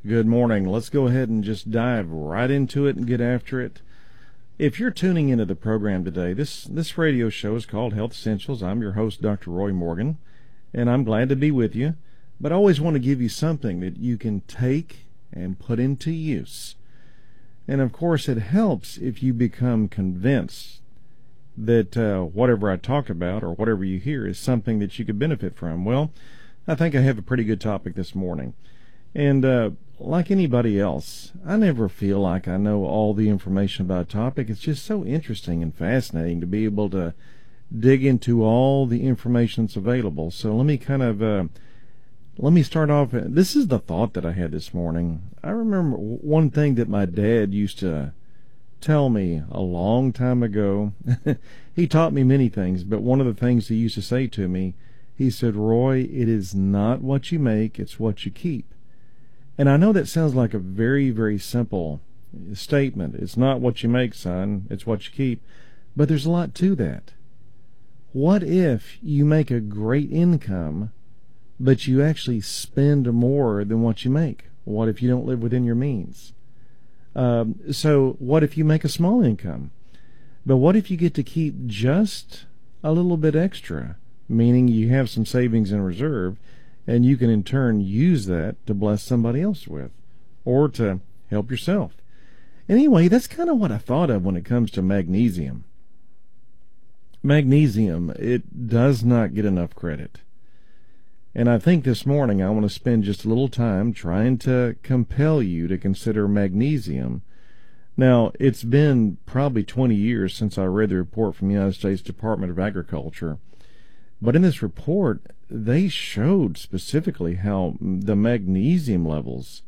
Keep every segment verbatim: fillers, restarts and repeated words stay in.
Good morning. Let's go ahead and just dive right into it and get after it. If you're tuning into the program today, this, this radio show is called Health Essentials. I'm your host, Doctor Roy Morgan, and I'm glad to be with you. But I always want to give you something that you can take and put into use. And, of course, it helps if you become convinced that uh, whatever I talk about or whatever you hear is something that you could benefit from. Well, I think I have a pretty good topic this morning. And uh, like anybody else, I never feel like I know all the information about a topic. It's just so interesting and fascinating to be able to dig into all the information that's available. So let me kind of, uh, let me start off. This is the thought that I had this morning. I remember one thing that my dad used to tell me a long time ago. He taught me many things, but one of the things he used to say to me, he said, "Roy, it is not what you make, it's what you keep." And I know that sounds like a very, very simple statement. It's not what you make, son, it's what you keep. But there's a lot to that. What if you make a great income, but you actually spend more than what you make? What if you don't live within your means? Um, so what if you make a small income? But what if you get to keep just a little bit extra, meaning you have some savings in reserve, and you can in turn use that to bless somebody else with, or to help yourself. Anyway, that's kind of what I thought of when it comes to magnesium. Magnesium, it does not get enough credit. And I think this morning I want to spend just a little time trying to compel you to consider magnesium. Now, it's been probably twenty years since I read the report from the United States Department of Agriculture. But in this report, they showed specifically how the magnesium levels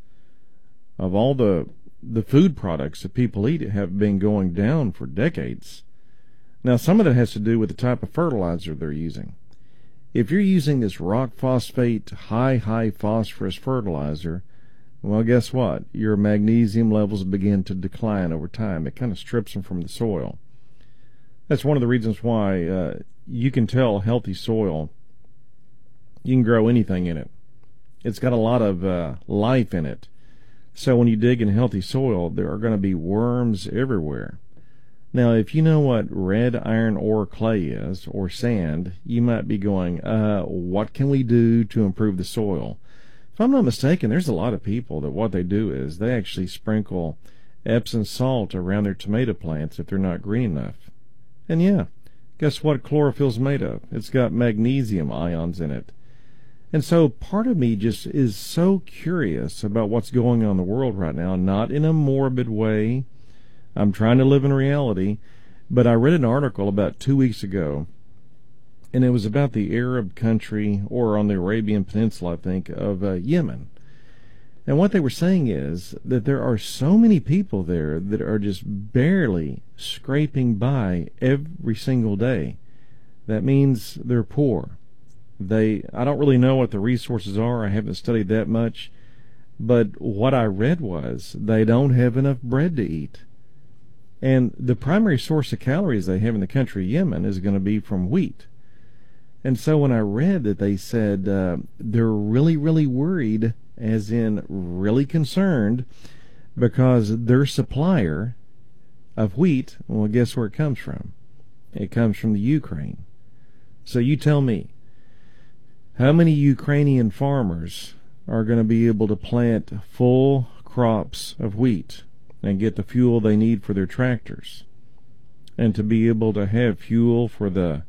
of all the the food products that people eat have been going down for decades. Now, some of that has to do with the type of fertilizer they're using. If you're using this rock phosphate, high, high phosphorus fertilizer, well, guess what? Your magnesium levels begin to decline over time. It kind of strips them from the soil. That's one of the reasons why uh, you can tell healthy soil, you can grow anything in it. It's got a lot of uh, life in it. So when you dig in healthy soil, there are going to be worms everywhere. Now, if you know what red iron ore clay is, or sand, you might be going, uh, what can we do to improve the soil? If I'm not mistaken, there's a lot of people that what they do is they actually sprinkle Epsom salt around their tomato plants if they're not green enough. And yeah, guess what chlorophyll's made of? It's got magnesium ions in it. And so part of me just is so curious about what's going on in the world right now, not in a morbid way. I'm trying to live in reality. But I read an article about two weeks ago, and it was about the Arab country, or on the Arabian Peninsula, I think, of uh, Yemen. And what they were saying is that there are so many people there that are just barely scraping by every single day. That means they're poor. They, I don't really know what the resources are. I haven't studied that much. But what I read was they don't have enough bread to eat. And the primary source of calories they have in the country of Yemen is going to be from wheat. And so when I read that they said uh, they're really, really worried, as in really concerned, because their supplier of wheat, well, guess where it comes from? It comes from the Ukraine. So you tell me, how many Ukrainian farmers are going to be able to plant full crops of wheat and get the fuel they need for their tractors, and to be able to have fuel for the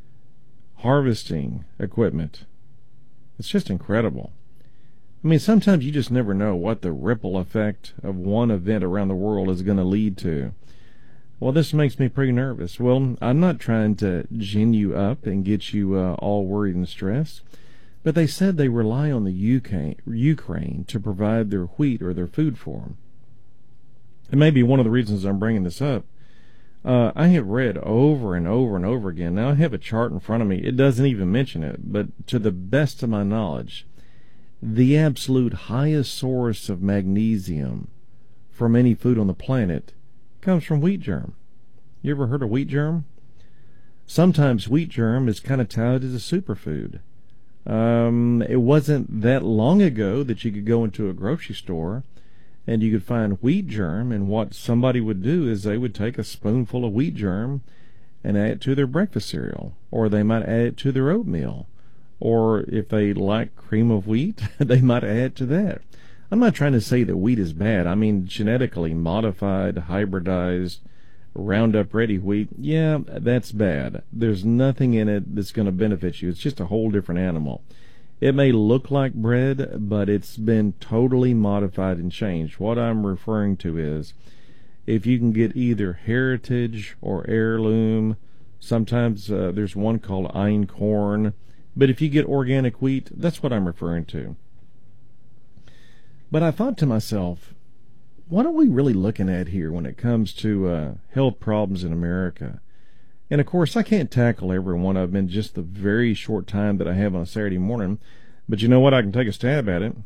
harvesting equipment? It's just incredible. I mean, sometimes you just never know what the ripple effect of one event around the world is going to lead to. Well, this makes me pretty nervous. Well, I'm not trying to gin you up and get you uh, all worried and stressed, but they said they rely on the U K, Ukraine to provide their wheat or their food for them. And maybe one of the reasons I'm bringing this up, uh, I have read over and over and over again. Now, I have a chart in front of me. It doesn't even mention it, but to the best of my knowledge, the absolute highest source of magnesium from any food on the planet comes from wheat germ. You ever heard of wheat germ? Sometimes wheat germ is kind of touted as a superfood. Um, it wasn't that long ago that you could go into a grocery store and you could find wheat germ, and what somebody would do is they would take a spoonful of wheat germ and add it to their breakfast cereal, or they might add it to their oatmeal, or if they like cream of wheat, they might add it to that. I'm not trying to say that wheat is bad. I mean, genetically modified, hybridized, Roundup Ready wheat, yeah, that's bad. There's nothing in it that's going to benefit you. It's just a whole different animal. It may look like bread, but it's been totally modified and changed. What I'm referring to is, if you can get either heritage or heirloom, sometimes uh, there's one called einkorn, but if you get organic wheat, that's what I'm referring to. But I thought to myself, what are we really looking at here when it comes to uh, health problems in America? And of course, I can't tackle every one of them in just the very short time that I have on a Saturday morning, but you know what? I can take a stab at it.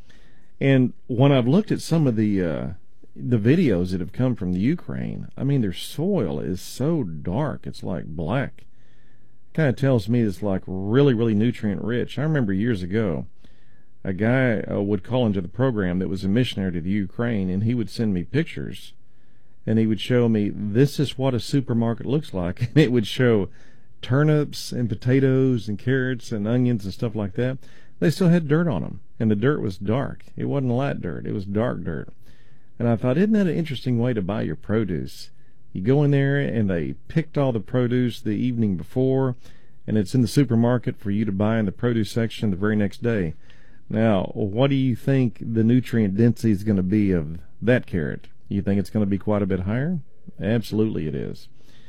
And when I've looked at some of the uh, the videos that have come from the Ukraine, I mean, their soil is so dark, it's like black. Kind of tells me it's like really, really nutrient rich. I remember years ago, a guy uh, would call into the program that was a missionary to the Ukraine, and he would send me pictures, and he would show me, this is what a supermarket looks like, and it would show turnips and potatoes and carrots and onions and stuff like that. They still had dirt on them, and the dirt was dark. It wasn't light dirt, it was dark dirt. And I thought, isn't that an interesting way to buy your produce? You go in there, and they picked all the produce the evening before, and it's in the supermarket for you to buy in the produce section the very next day. Now, what do you think the nutrient density is going to be of that carrot? You think it's going to be quite a bit higher? Absolutely it is.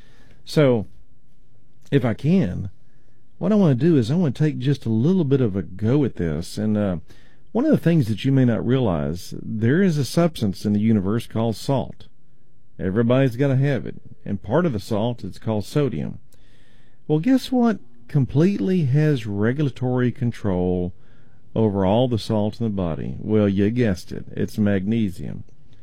So, if I can, what I want to do is I want to take just a little bit of a go at this. And uh, one of the things that you may not realize, there is a substance in the universe called salt. Everybody's got to have it. And part of the salt is called sodium. Well, guess what completely has regulatory control over all the salt in the body? Well, you guessed it. It's magnesium.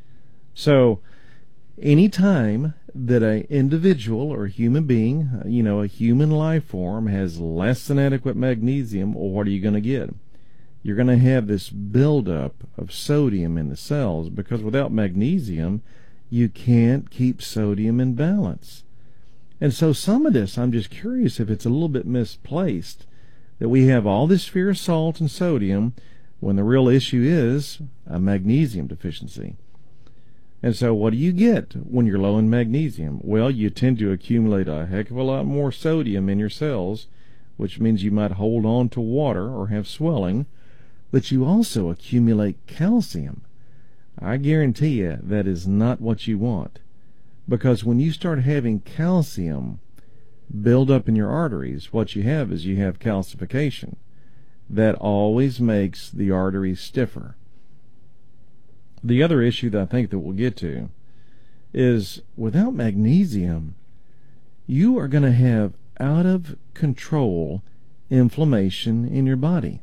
So, any time that an individual or a human being, you know, a human life form has less than adequate magnesium, well, what are you going to get? You're going to have this buildup of sodium in the cells, because without magnesium, you can't keep sodium in balance. And so some of this, I'm just curious if it's a little bit misplaced, that we have all this fear of salt and sodium when the real issue is a magnesium deficiency. And so what do you get when you're low in magnesium? Well, you tend to accumulate a heck of a lot more sodium in your cells, which means you might hold on to water or have swelling, but you also accumulate calcium. I guarantee you that is not what you want, because when you start having calcium build up in your arteries, what you have is you have calcification. That always makes the arteries stiffer. The other issue that I think that we'll get to is, without magnesium, you are going to have out of control inflammation in your body.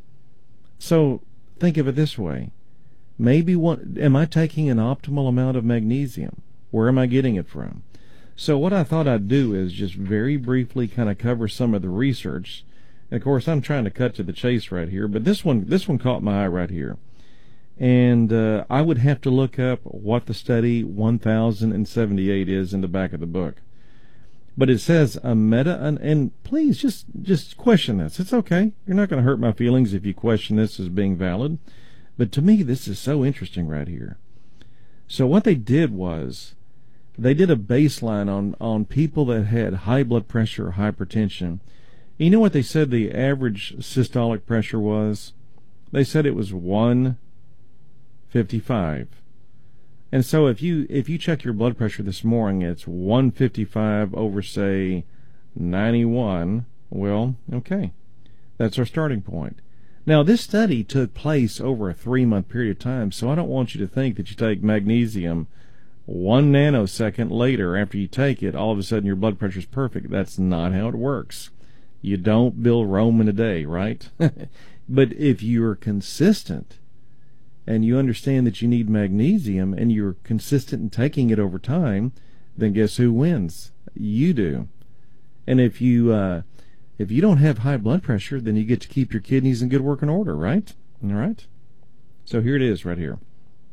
So think of it this way. Maybe what, am I taking an optimal amount of magnesium? Where am I getting it from? So what I thought I'd do is just very briefly kind of cover some of the research. And of course, I'm trying to cut to the chase right here, but this one, this one caught my eye right here. And uh, I would have to look up what the study one thousand seventy-eight is in the back of the book. But it says a meta, and, and please just just question this. It's okay. You're not going to hurt my feelings if you question this as being valid. But to me, this is so interesting right here. So what they did was, they did a baseline on, on people that had high blood pressure or hypertension. You know what they said the average systolic pressure was? They said it was one fifty-five. And so if you if you check your blood pressure this morning, it's one fifty-five over, say, ninety-one. Well, okay. That's our starting point. Now, this study took place over a three-month period of time, so I don't want you to think that you take magnesium one nanosecond later after you take it, all of a sudden your blood pressure is perfect. That's not how it works. You don't build Rome in a day, right? But if you're consistent and you understand that you need magnesium and you're consistent in taking it over time, then guess who wins? You do. And if you uh, If you don't have high blood pressure, then you get to keep your kidneys in good working order, right? All right? So here it is right here.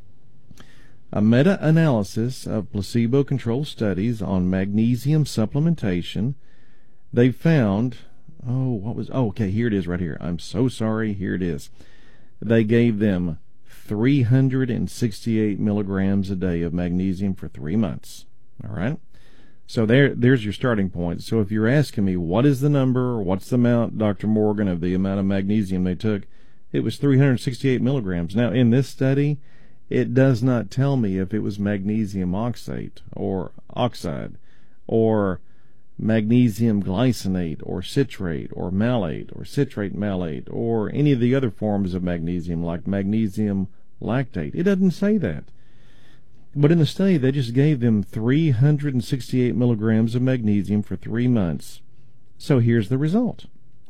A meta-analysis of placebo-controlled studies on magnesium supplementation, they found, oh, what was, oh, okay, here it is right here. I'm so sorry, here it is. They gave them three hundred sixty-eight milligrams a day of magnesium for three months, all right? So there, there's your starting point. So if you're asking me, what is the number, or what's the amount, Doctor Morgan, of the amount of magnesium they took, it was three hundred sixty-eight milligrams. Now, in this study, it does not tell me if it was magnesium oxate or oxide or magnesium glycinate or citrate or malate or citrate malate or any of the other forms of magnesium like magnesium lactate. It doesn't say that. But in the study, they just gave them three hundred sixty-eight milligrams of magnesium for three months. So here's the result.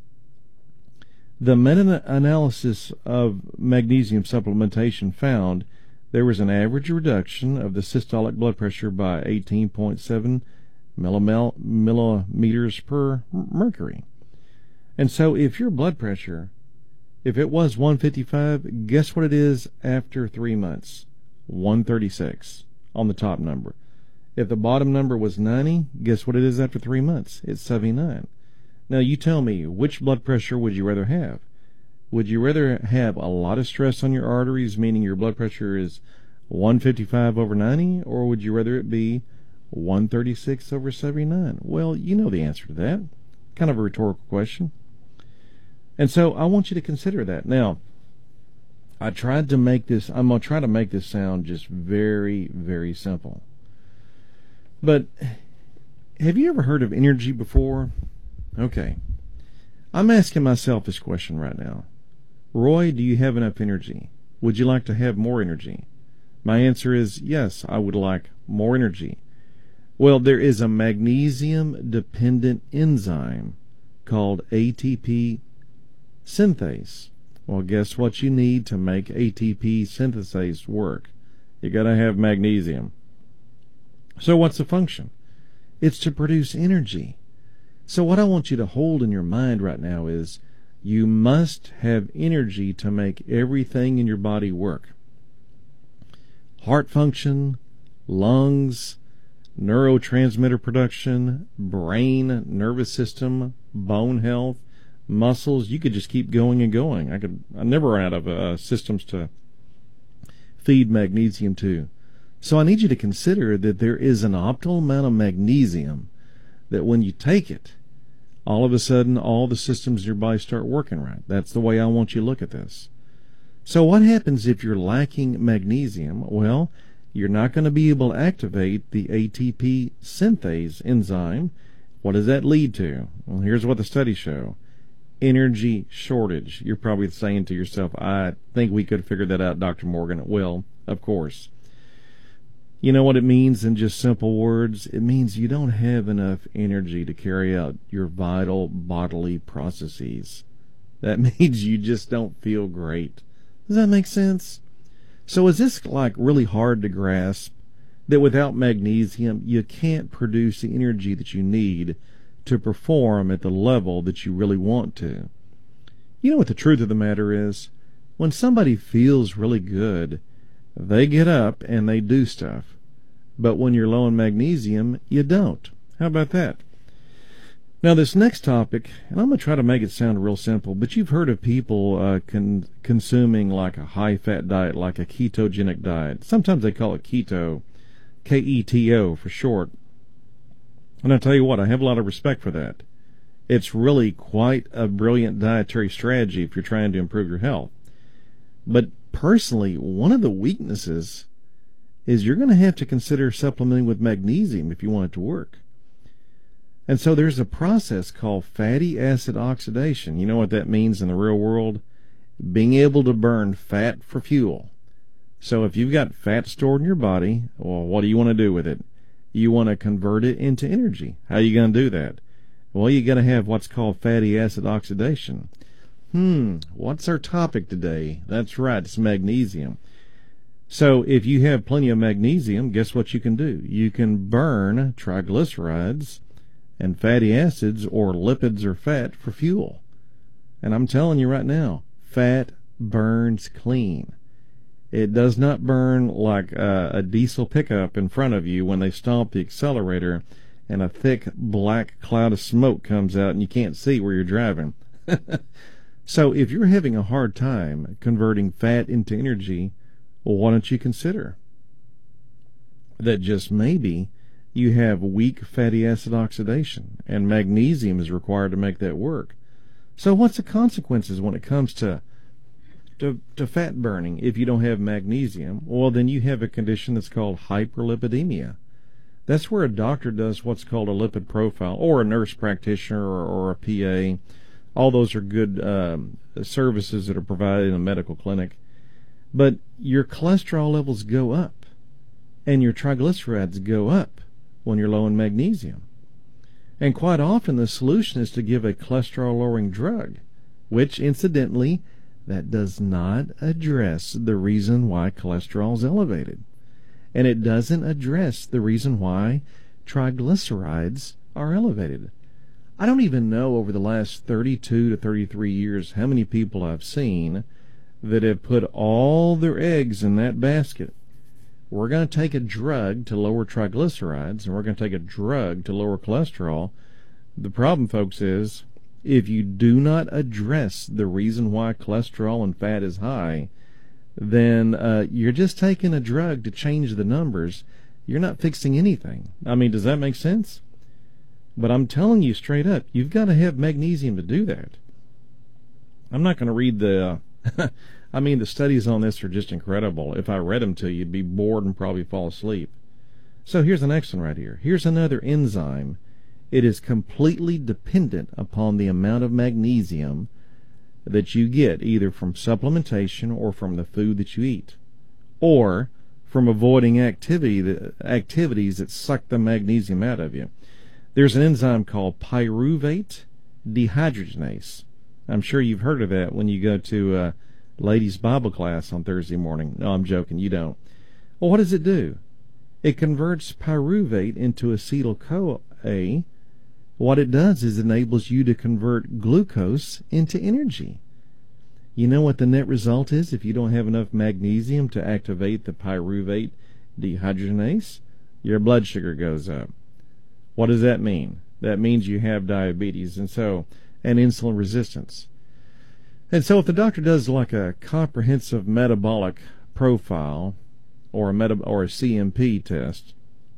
The meta-analysis of magnesium supplementation found there was an average reduction of the systolic blood pressure by eighteen point seven millimeters per mercury. And so if your blood pressure, if it was one fifty-five, guess what it is after three months? one thirty-six on the top number. If the bottom number was ninety, guess what it is after three months? It's seventy-nine. Now you tell me, which blood pressure would you rather have? Would you rather have a lot of stress on your arteries, meaning your blood pressure is one fifty-five over ninety, or would you rather it be one thirty-six over seventy-nine? Well, you know the answer to that. Kind of a rhetorical question. And so I want you to consider that. Now, I tried to make this, I'm going to try to make this sound just very, very simple. But have you ever heard of energy before? Okay. I'm asking myself this question right now. Roy, do you have enough energy? Would you like to have more energy? My answer is yes, I would like more energy. Well, there is a magnesium-dependent enzyme called A T P synthase. Well, guess what you need to make A T P synthase work? You got to have magnesium. So what's the function? It's to produce energy. So what I want you to hold in your mind right now is you must have energy to make everything in your body work. Heart function, lungs, neurotransmitter production, brain, nervous system, bone health, muscles. You could just keep going and going. I could. I never run out of uh, systems to feed magnesium to. So I need you to consider that there is an optimal amount of magnesium that when you take it, all of a sudden all the systems in your body start working right. That's the way I want you to look at this. So what happens if you're lacking magnesium? Well, you're not going to be able to activate the A T P synthase enzyme. What does that lead to? Well, here's what the studies show. Energy shortage. You're probably saying to yourself, I think we could figure that out, Doctor Morgan. Well, of course. You know what it means in just simple words? It means you don't have enough energy to carry out your vital bodily processes. That means you just don't feel great. Does that make sense? So is this like really hard to grasp that without magnesium you can't produce the energy that you need to perform at the level that you really want to? You know what the truth of the matter is? When somebody feels really good, they get up and they do stuff. But when you're low in magnesium, you don't. How about that? Now this next topic, and I'm going to try to make it sound real simple, but you've heard of people uh, con- consuming like a high-fat diet, like a ketogenic diet. Sometimes they call it keto, K E T O for short. And I'll tell you what, I have a lot of respect for that. It's really quite a brilliant dietary strategy if you're trying to improve your health. But personally, one of the weaknesses is you're going to have to consider supplementing with magnesium if you want it to work. And so there's a process called fatty acid oxidation. You know what that means in the real world? Being able to burn fat for fuel. So if you've got fat stored in your body, well, what do you want to do with it? You want to convert it into energy. How are you going to do that? Well, you got to have what's called fatty acid oxidation. Hmm, what's our topic today? That's right, it's magnesium. So if you have plenty of magnesium, guess what you can do? You can burn triglycerides and fatty acids or lipids or fat for fuel. And I'm telling you right now, fat burns clean. It does not burn like a, a diesel pickup in front of you when they stomp the accelerator and a thick black cloud of smoke comes out and you can't see where you're driving. So if you're having a hard time converting fat into energy, well, why don't you consider that just maybe you have weak fatty acid oxidation, and magnesium is required to make that work. So what's the consequences when it comes to, to, to fat burning if you don't have magnesium? Well, then you have a condition that's called hyperlipidemia. That's where a doctor does what's called a lipid profile, or a nurse practitioner, or, or a P A. All those are good um, services that are provided in a medical clinic. But your cholesterol levels go up, and your triglycerides go up when you're low in magnesium. And quite often the solution is to give a cholesterol-lowering drug, which, incidentally, that does not address the reason why cholesterol is elevated. And it doesn't address the reason why triglycerides are elevated. I don't even know over the last thirty-two to thirty-three years how many people I've seen that have put all their eggs in that basket. We're going to take a drug to lower triglycerides, and we're going to take a drug to lower cholesterol. The problem, folks, is if you do not address the reason why cholesterol and fat is high, then uh, you're just taking a drug to change the numbers. You're not fixing anything. I mean, does that make sense? But I'm telling you straight up, you've got to have magnesium to do that. I'm not going to read the... Uh, I mean, the studies on this are just incredible. If I read them to you, you'd be bored and probably fall asleep. So here's the next one right here. Here's another enzyme. It is completely dependent upon the amount of magnesium that you get, either from supplementation or from the food that you eat, or from avoiding activity that, activities that suck the magnesium out of you. There's an enzyme called pyruvate dehydrogenase. I'm sure you've heard of that when you go to uh, ladies' Bible class on Thursday morning. No, I'm joking. You don't. Well, what does it do? It converts pyruvate into acetyl-CoA. What it does is enables you to convert glucose into energy. You know what the net result is if you don't have enough magnesium to activate the pyruvate dehydrogenase? Your blood sugar goes up. What does that mean? That means you have diabetes and so and insulin resistance. And so if the doctor does like a comprehensive metabolic profile or a meta, or a C M P test,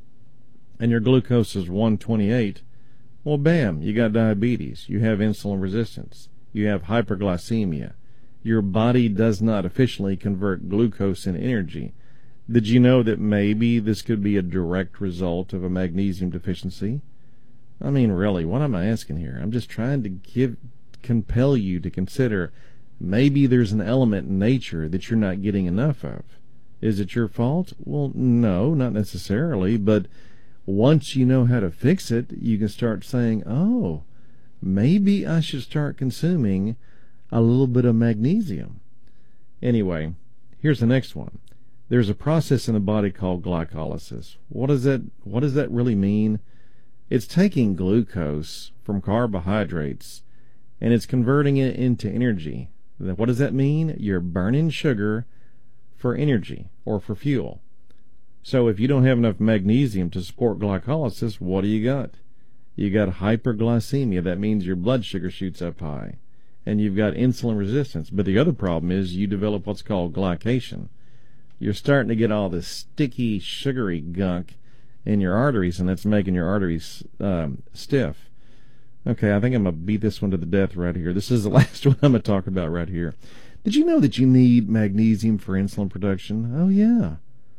and your glucose is one twenty-eight, well, bam, you got diabetes, you have insulin resistance, you have hyperglycemia. Your body does not efficiently convert glucose into energy. Did you know that maybe this could be a direct result of a magnesium deficiency? I mean, really, what am I asking here? I'm just trying to give, compel you to consider maybe there's an element in nature that you're not getting enough of. Is it your fault? Well, no, not necessarily, but once you know how to fix it, you can start saying, oh, maybe I should start consuming a little bit of magnesium. Anyway, here's the next one. There's a process in the body called glycolysis. What does that, what does that really mean? It's taking glucose from carbohydrates and it's converting it into energy. What does that mean? You're burning sugar for energy or for fuel. So if you don't have enough magnesium to support glycolysis, what do you got? You got hyperglycemia. That means your blood sugar shoots up high. And you've got insulin resistance. But the other problem is you develop what's called glycation. You're starting to get all this sticky, sugary gunk in your arteries, and that's making your arteries um, stiff. Okay, I think I'm going to beat this one to the death right here. This is the last one I'm going to talk about right here. Did you know that you need magnesium for insulin production? Oh, yeah.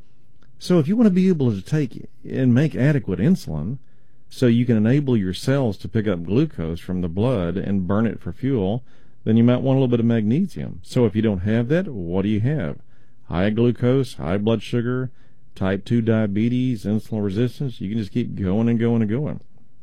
So if you want to be able to take and make adequate insulin so you can enable your cells to pick up glucose from the blood and burn it for fuel, then you might want a little bit of magnesium. So if you don't have that, what do you have? High glucose, high blood sugar, type two diabetes, insulin resistance. You can just keep going and going and going.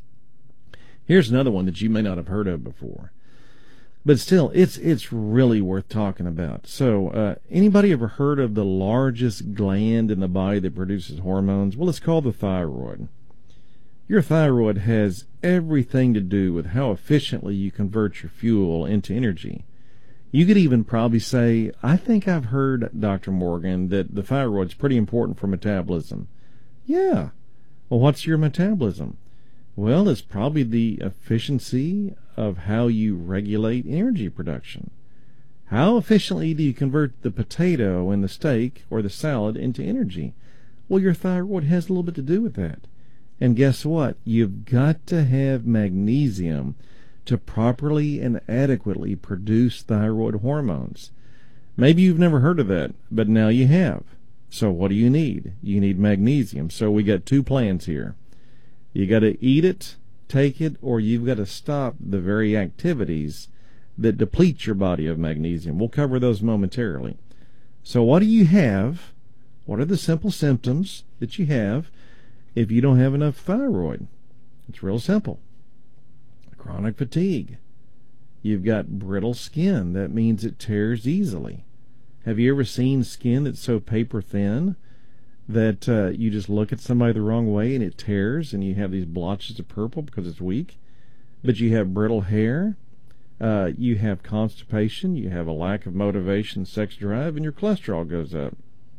Here's another one that you may not have heard of before. But still, it's it's really worth talking about. So, uh, anybody ever heard of the largest gland in the body that produces hormones? Well, it's called the thyroid. Your thyroid has everything to do with how efficiently you convert your fuel into energy. You could even probably say, I think I've heard, Doctor Morgan, that the thyroid's pretty important for metabolism. Yeah. Well, what's your metabolism? Well, it's probably the efficiency of how you regulate energy production. How efficiently do you convert the potato and the steak or the salad into energy? Well, your thyroid has a little bit to do with that. And guess what? You've got to have magnesium to properly and adequately produce thyroid hormones. Maybe you've never heard of that, but now you have. So what do you need? You need magnesium. So we got two plans here. You got to eat it, take it, or you've got to stop the very activities that deplete your body of magnesium. We'll cover those momentarily. So what do you have? What are the simple symptoms that you have if you don't have enough thyroid? It's real simple. Chronic fatigue. You've got brittle skin. That means it tears easily. Have you ever seen skin that's so paper thin that uh, you just look at somebody the wrong way and it tears and you have these blotches of purple because it's weak? But you have brittle hair. Uh, you have constipation. You have a lack of motivation, sex drive, and your cholesterol goes up.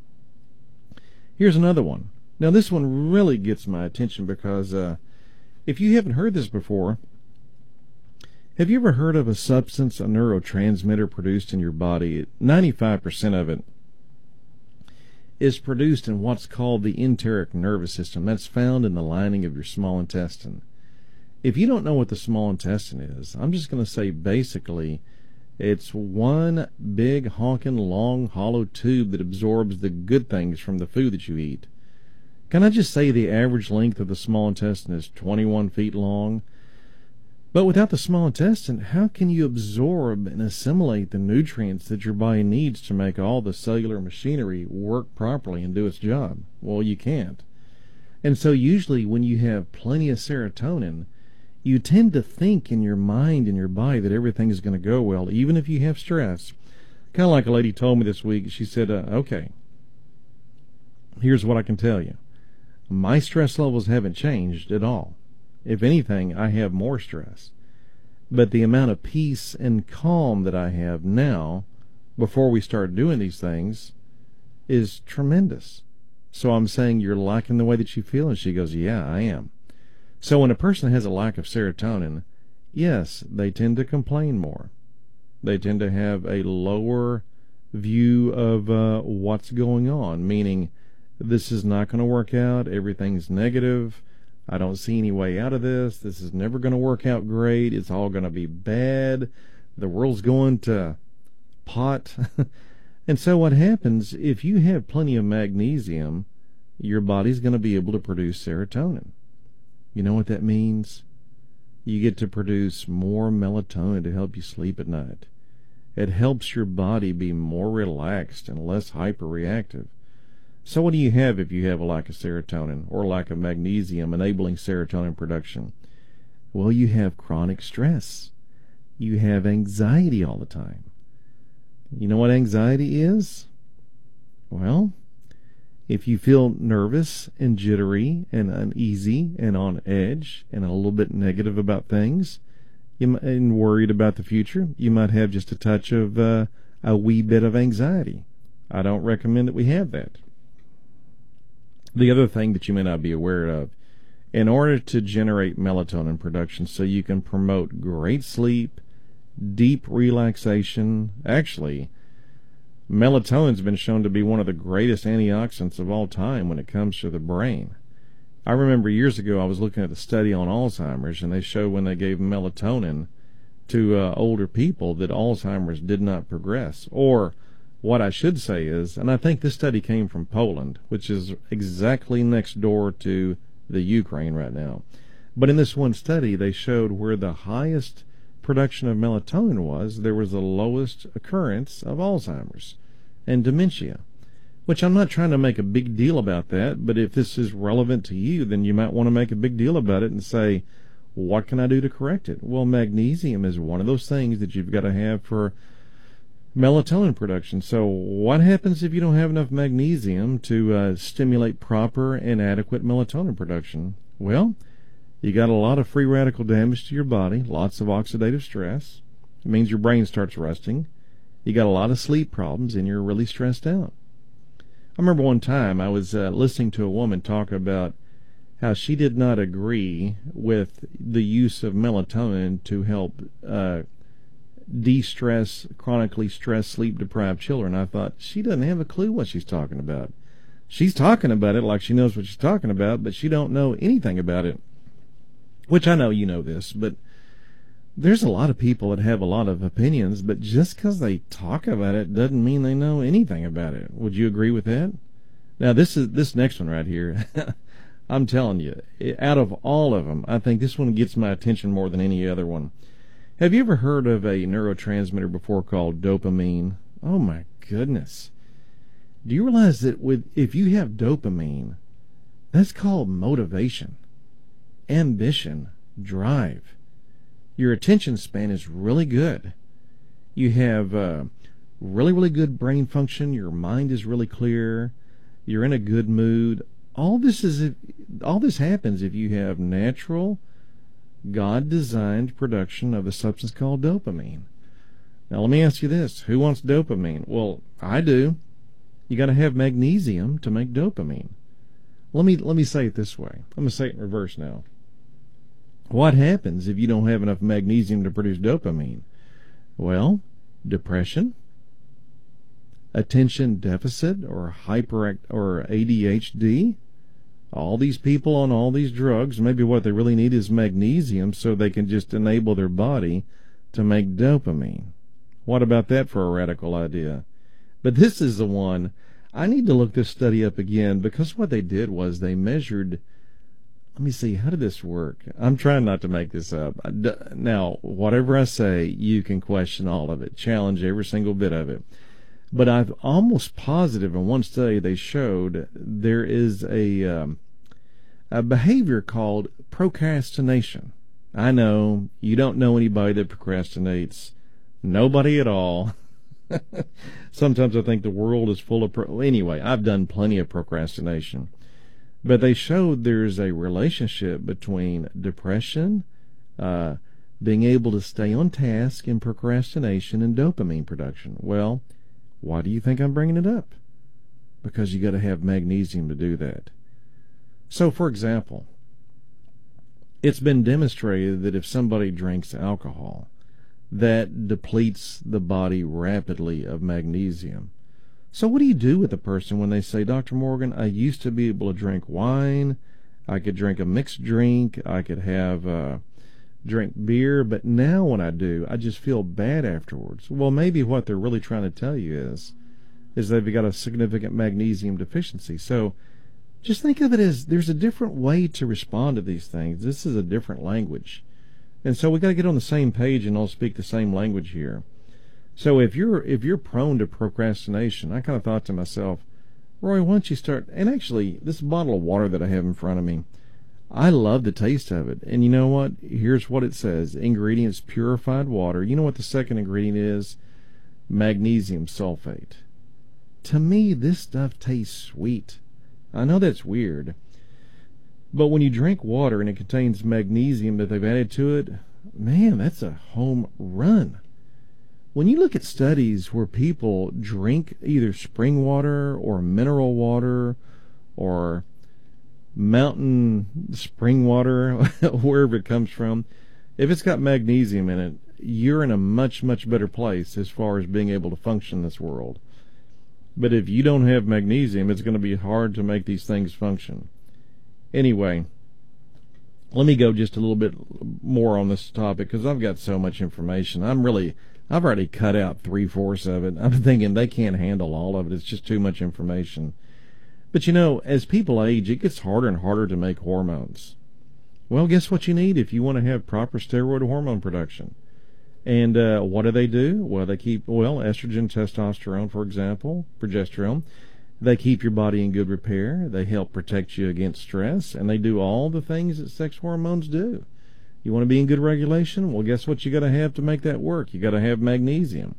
Here's another one. Now, this one really gets my attention because uh, if you haven't heard this before, have you ever heard of a substance, a neurotransmitter produced in your body? ninety-five percent of it is produced in what's called the enteric nervous system. That's found in the lining of your small intestine. If you don't know what the small intestine is, I'm just going to say basically it's one big honking long hollow tube that absorbs the good things from the food that you eat. Can I just say the average length of the small intestine is twenty-one feet long? But without the small intestine, how can you absorb and assimilate the nutrients that your body needs to make all the cellular machinery work properly and do its job? Well, you can't. And so usually when you have plenty of serotonin, you tend to think in your mind and your body that everything is going to go well, even if you have stress. Kind of like a lady told me this week. She said, uh, okay, here's what I can tell you. My stress levels haven't changed at all. If anything, I have more stress. But the amount of peace and calm that I have now, before we start doing these things, is tremendous. So I'm saying, you're liking the way that you feel? And she goes, yeah, I am. So when a person has a lack of serotonin, yes, they tend to complain more. They tend to have a lower view of uh, what's going on, meaning this is not going to work out, everything's negative, I don't see any way out of this. This is never going to work out great. It's all going to be bad. The world's going to pot. And so what happens, if you have plenty of magnesium, your body's going to be able to produce serotonin. You know what that means? You get to produce more melatonin to help you sleep at night. It helps your body be more relaxed and less hyperreactive. So what do you have if you have a lack of serotonin or lack of magnesium enabling serotonin production? Well, you have chronic stress. You have anxiety all the time. You know what anxiety is? Well, if you feel nervous and jittery and uneasy and on edge and a little bit negative about things you, and worried about the future, you might have just a touch of uh, a wee bit of anxiety. I don't recommend that we have that. The other thing that you may not be aware of, in order to generate melatonin production so you can promote great sleep, deep relaxation, actually, melatonin's been shown to be one of the greatest antioxidants of all time when it comes to the brain. I remember years ago I was looking at a study on Alzheimer's, and they showed when they gave melatonin to uh, older people that Alzheimer's did not progress. Or what I should say is, and I think this study came from Poland, which is exactly next door to the Ukraine right now. But in this one study, they showed where the highest production of melatonin was, there was the lowest occurrence of Alzheimer's and dementia. Which I'm not trying to make a big deal about that, but if this is relevant to you, then you might want to make a big deal about it and say, what can I do to correct it? Well, magnesium is one of those things that you've got to have for melatonin production. So what happens if you don't have enough magnesium to uh, stimulate proper and adequate melatonin production? Well, You got a lot of free radical damage to your body, lots of oxidative stress. It means your brain starts rusting. You got a lot of sleep problems, and you're really stressed out. I remember one time I was uh, listening to a woman talk about how she did not agree with the use of melatonin to help uh, de-stress chronically stressed, sleep-deprived children. I thought, she doesn't have a clue what she's talking about. She's talking about it like she knows what she's talking about, but she don't know anything about it. Which I know you know this, but there's a lot of people that have a lot of opinions, but just because they talk about it doesn't mean they know anything about it. Would you agree with that? Now, this is this next one right here. I'm telling you, out of all of them, I think this one gets my attention more than any other one. Have you ever heard of a neurotransmitter before called dopamine? Oh, my goodness. Do you realize that with if you have dopamine, that's called motivation, ambition, drive. Your attention span is really good. You have uh, really, really good brain function. Your mind is really clear. You're in a good mood. All this is if, all this happens if you have natural, God-designed production of a substance called dopamine. Now, let me ask you this: who wants dopamine? Well, I do. You got to have magnesium to make dopamine. Let me let me say it this way. I'm going to say it in reverse now. What happens if you don't have enough magnesium to produce dopamine? Well, depression, attention deficit or hyperact or A D H D. All these people on all these drugs, maybe what they really need is magnesium so they can just enable their body to make dopamine. What about that for a radical idea? But this is the one, I need to look this study up again, because what they did was they measured, let me see, how did this work? I'm trying not to make this up. Now, whatever I say, you can question all of it, challenge every single bit of it. But I'm almost positive in one study they showed there is a, um, a behavior called procrastination. I know you don't know anybody that procrastinates. Nobody at all. Sometimes I think the world is full of... Pro- anyway, I've done plenty of procrastination. But they showed there's a relationship between depression, uh, being able to stay on task, and procrastination and dopamine production. Well, why do you think I'm bringing it up? Because you got to have magnesium to do that. So, for example, it's been demonstrated that if somebody drinks alcohol, that depletes the body rapidly of magnesium. So what do you do with a person when they say, Doctor Morgan, I used to be able to drink wine, I could drink a mixed drink, I could have uh, drink beer, but now when I do, I just feel bad afterwards. Well, maybe what they're really trying to tell you is, is they've got a significant magnesium deficiency. So just think of it as there's a different way to respond to these things. This is a different language. And so we got to get on the same page and all speak the same language here. So if you're if you're prone to procrastination, I kind of thought to myself, Roy, why don't you start? And actually, this bottle of water that I have in front of me, I love the taste of it. And you know what? Here's what it says: ingredients, purified water. You know what the second ingredient is? Magnesium sulfate. To me, this stuff tastes sweet. I know that's weird. But when you drink water and it contains magnesium that they've added to it, man, that's a home run. When you look at studies where people drink either spring water or mineral water or mountain spring water, wherever it comes from, if it's got magnesium in it, you're in a much, much better place as far as being able to function in this world. But if you don't have magnesium, it's going to be hard to make these things function. Anyway, let me go just a little bit more on this topic because I've got so much information. I'm really, I've already cut out three-fourths of it. I'm thinking they can't handle all of it. It's just too much information. But you know, as people age, it gets harder and harder to make hormones. Well, guess what you need if you want to have proper steroid hormone production? And uh, what do they do? Well, they keep, well, estrogen, testosterone, for example, progesterone. They keep your body in good repair. They help protect you against stress. And they do all the things that sex hormones do. You want to be in good regulation? Well, guess what you got to have to make that work? You got to have magnesium.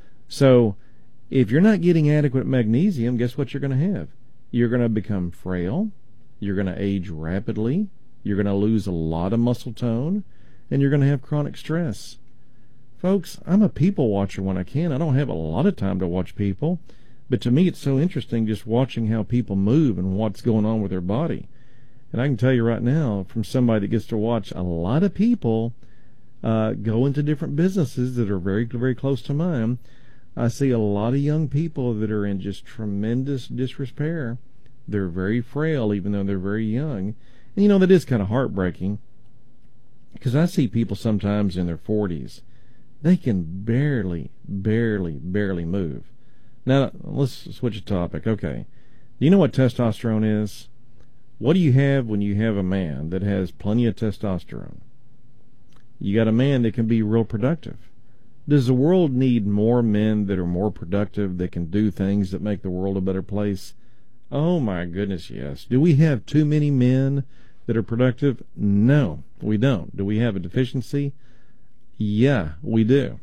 So if you're not getting adequate magnesium, guess what you're going to have? You're going to become frail. You're going to age rapidly. You're going to lose a lot of muscle tone, and you're going to have chronic stress. Folks, I'm a people watcher when I can. I don't have a lot of time to watch people, but to me it's so interesting just watching how people move and what's going on with their body. And I can tell you right now, from somebody that gets to watch a lot of people uh, go into different businesses that are very, very close to mine, I see a lot of young people that are in just tremendous disrepair. They're very frail, even though they're very young. And, you know, that is kind of heartbreaking, because I see people sometimes in their forties. They can barely, barely, barely move. Now, let's switch the topic. Okay. Do you know what testosterone is? What do you have when you have a man that has plenty of testosterone? You got a man that can be real productive. Does the world need more men that are more productive, that can do things that make the world a better place? Oh my goodness, yes. Do we have too many men that are productive? No, we don't. Do we have a deficiency? Yeah, we do.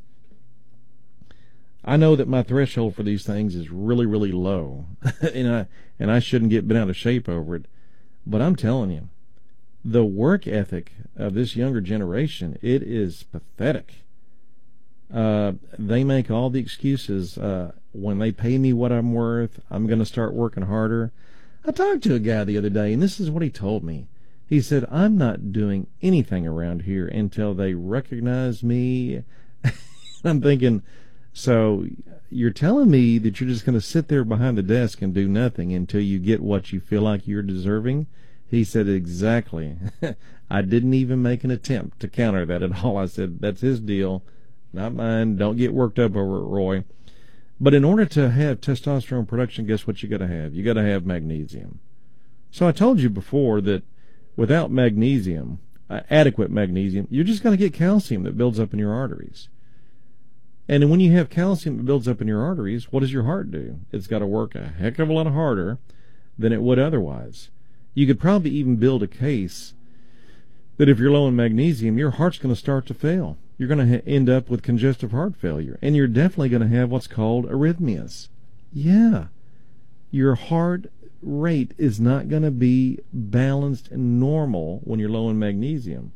I know that my threshold for these things is really, really low, and I and I shouldn't get bent out of shape over it. But I'm telling you, the work ethic of this younger generation, it is pathetic. Uh, they make all the excuses. Uh, when they pay me what I'm worth, I'm going to start working harder. I talked to a guy the other day, and this is what he told me. He said, I'm not doing anything around here until they recognize me. I'm thinking, so you're telling me that you're just going to sit there behind the desk and do nothing until you get what you feel like you're deserving? He said, exactly. I didn't even make an attempt to counter that at all. I said, that's his deal, not mine. Don't get worked up over it, Roy. But in order to have testosterone production, guess what you got to have? You got to have magnesium. So I told you before that without magnesium, uh, adequate magnesium, you're just going to get calcium that builds up in your arteries. And when you have calcium that builds up in your arteries, what does your heart do? It's got to work a heck of a lot harder than it would otherwise. You could probably even build a case that if you're low in magnesium, your heart's going to start to fail. You're going to ha- end up with congestive heart failure, and you're definitely going to have what's called arrhythmias. Yeah, your heart rate is not going to be balanced and normal when you're low in magnesium.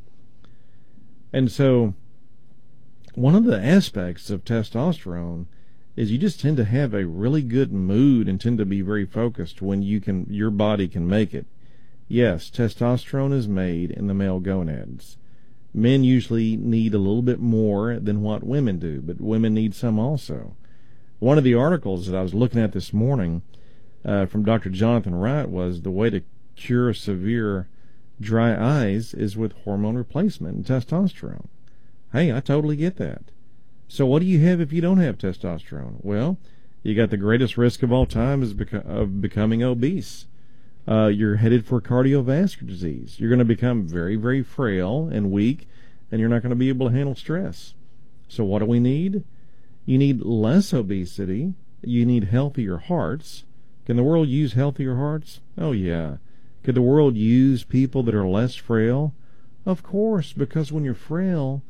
And so one of the aspects of testosterone is you just tend to have a really good mood and tend to be very focused when you can, your body can make it. Yes, testosterone is made in the male gonads. Men usually need a little bit more than what women do, but women need some also. One of the articles that I was looking at this morning uh, from Doctor Jonathan Wright was the way to cure severe dry eyes is with hormone replacement and testosterone. Hey, I totally get that. So what do you have if you don't have testosterone? Well, you got the greatest risk of all time is beco- of becoming obese. Uh, you're headed for cardiovascular disease. You're going to become very, very frail and weak, and you're not going to be able to handle stress. So what do we need? You need less obesity. You need healthier hearts. Can the world use healthier hearts? Oh, yeah. Could the world use people that are less frail? Of course, because when you're frail,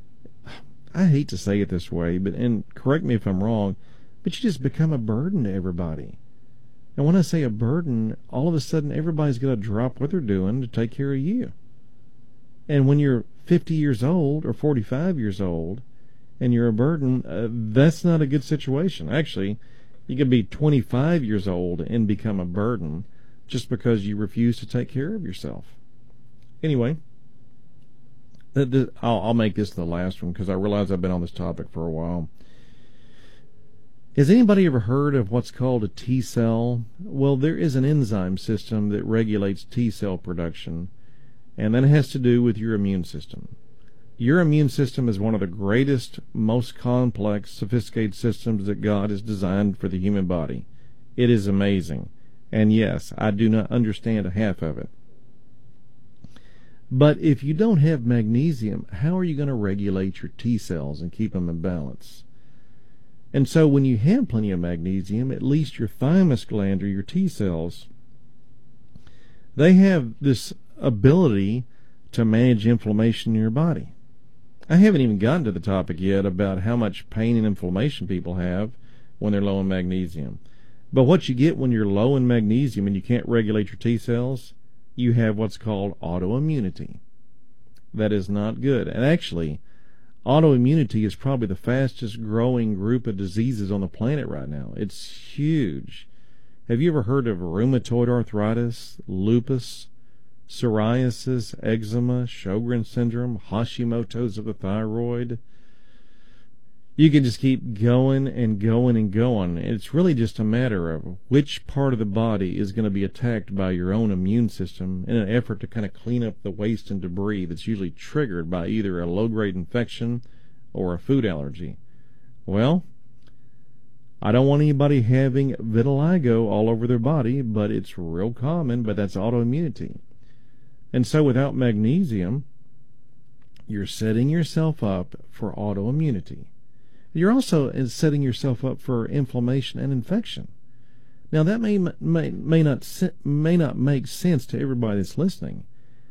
I hate to say it this way, but and correct me if I'm wrong, but you just become a burden to everybody. And when I say a burden, all of a sudden everybody's going to drop what they're doing to take care of you. And when you're fifty years old or forty-five years old and you're a burden, uh, that's not a good situation. Actually, you could be twenty-five years old and become a burden just because you refuse to take care of yourself. Anyway, th- th- I'll, I'll make this the last one because I realize I've been on this topic for a while. Has anybody ever heard of what's called a T cell? Well, there is an enzyme system that regulates T cell production, and that has to do with your immune system. Your immune system is one of the greatest, most complex, sophisticated systems that God has designed for the human body. It is amazing. And yes, I do not understand a half of it. But if you don't have magnesium, how are you going to regulate your T cells and keep them in balance? And so when you have plenty of magnesium, at least your thymus gland or your T cells, they have this ability to manage inflammation in your body. I haven't even gotten to the topic yet about how much pain and inflammation people have when they're low in magnesium. But what you get when you're low in magnesium and you can't regulate your T cells, you have what's called autoimmunity. That is not good. And actually, autoimmunity is probably the fastest growing group of diseases on the planet right now. It's huge. Have you ever heard of rheumatoid arthritis, lupus, psoriasis, eczema, Sjogren's syndrome, Hashimoto's of the thyroid? You can just keep going and going and going. It's really just a matter of which part of the body is going to be attacked by your own immune system in an effort to kind of clean up the waste and debris that's usually triggered by either a low-grade infection or a food allergy. Well, I don't want anybody having vitiligo all over their body, but it's real common, but that's autoimmunity. And so without magnesium, you're setting yourself up for autoimmunity. You're also setting yourself up for inflammation and infection. Now, that may may may not may not make sense to everybody that's listening,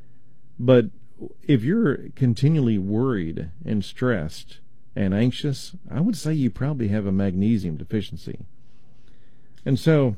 but if you're continually worried and stressed and anxious, I would say you probably have a magnesium deficiency. And so,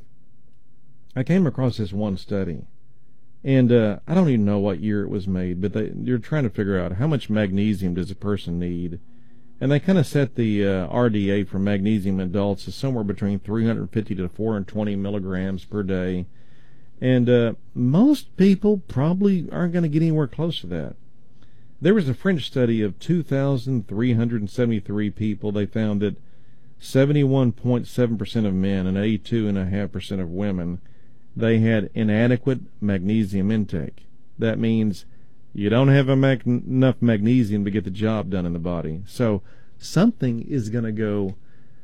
I came across this one study, and uh, I don't even know what year it was made, but they, they're trying to figure out how much magnesium does a person need. And they kind of set the uh, R D A for magnesium in adults as somewhere between three hundred fifty to four hundred twenty milligrams per day. And uh, most people probably aren't going to get anywhere close to that. There was a French study of two thousand three hundred seventy-three people. They found that seventy-one point seven percent of men and eighty-two point five percent of women, they had inadequate magnesium intake. That means you don't have a mag- enough magnesium to get the job done in the body. So something is going to go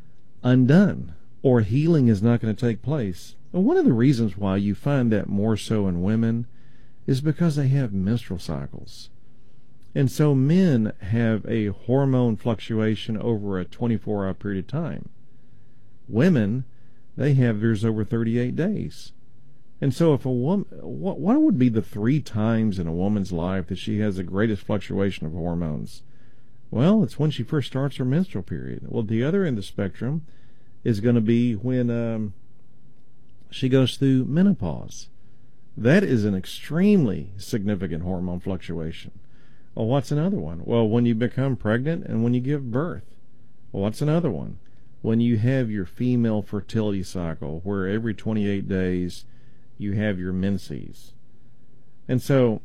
undone, or healing is not going to take place. And one of the reasons why you find that more so in women is because they have menstrual cycles. And so men have a hormone fluctuation over a twenty-four hour period of time. Women, they have theirs over thirty-eight days. And so if a woman, what, what would be the three times in a woman's life that she has the greatest fluctuation of hormones? Well, it's when she first starts her menstrual period. Well, the other end of the spectrum is going to be when um, she goes through menopause. That is an extremely significant hormone fluctuation. Well, what's another one? Well, when you become pregnant and when you give birth. Well, what's another one? When you have your female fertility cycle, where every twenty-eight days you have your menses. And so